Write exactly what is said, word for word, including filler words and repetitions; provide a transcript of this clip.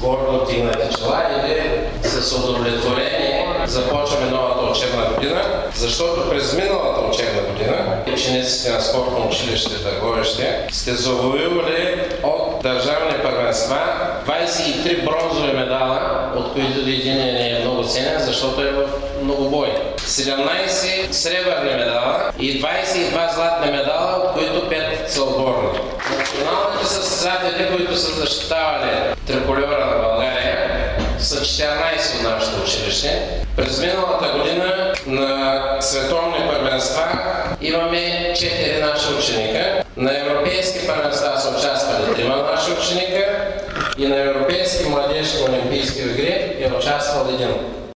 гордо вдигнати чела или с удовлетворение започваме новата учебна година, защото през миналата учебна година учениците на спортно училище Търговище сте завоювали от държавни първенства двадесет и три бронзови медала, от които един не е много ценен, защото е в многобой. седемнадесет сребърни медала и двадесет и два златни медала, от които пет са отборни. Националните състезатели, които са защитавали трикольора на България, са четиринадесет от нашето училище. През миналата година на световни първенства имаме четири наши ученика. На европейски първенства са участвали трима наши ученика и на европейски младежки олимпийски игри е участвал един.